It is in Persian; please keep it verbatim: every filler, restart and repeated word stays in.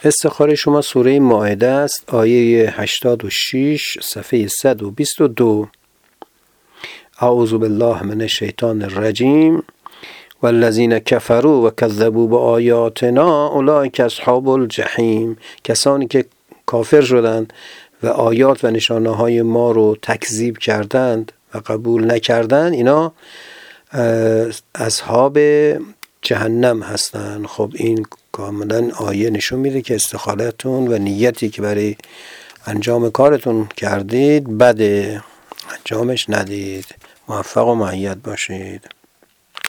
استخاره شما سوره مائده است، آیه هشتاد و شش، صفحه صد و بیست و دو. اعوذ بالله من الشیطان الرجیم والذین کفروا و کذبوا بآیاتنا اولئک اصحاب الجحیم. کسانی که کافر شدند و آیات و نشانه های ما رو تکذیب کردند و قبول نکردند، اینا اصحاب جهنم هستند. خب این کاملا آیه نشون میده که استخارتون و نیتی که برای انجام کارتون کردید بده، انجامش ندید. موفق و مؤید باشید.